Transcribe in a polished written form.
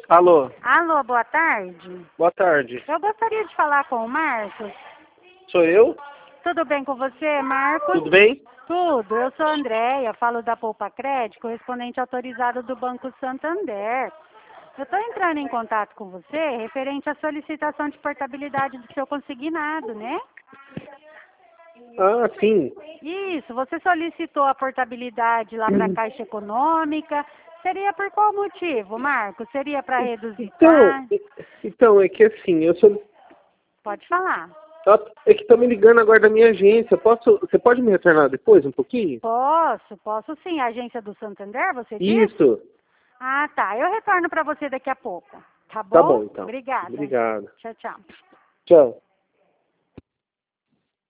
Alô, Alô, boa tarde. boa tarde. Eu gostaria de falar com o Marcos. Sou eu? Tudo bem com você, Marcos? Tudo bem? Tudo. Eu sou a Andréia, falo da Poupa Crédito, correspondente autorizado do Banco Santander. Eu estou entrando em contato com você referente à solicitação de portabilidade do seu consignado, né? Ah, sim. Isso, você solicitou a portabilidade lá para a Caixa Econômica. Seria por qual motivo, Marcos? Seria para reduzir Então, taxa? então, é que assim, eu sou... Pode falar. É que estão me ligando agora da minha agência. Você pode me retornar depois, um pouquinho? Posso sim. A agência do Santander, você disse? Isso. Ah, tá. Eu retorno para você daqui a pouco. Tá Tá bom? bom, então. Obrigada. Obrigado. Tchau, tchau. Tchau.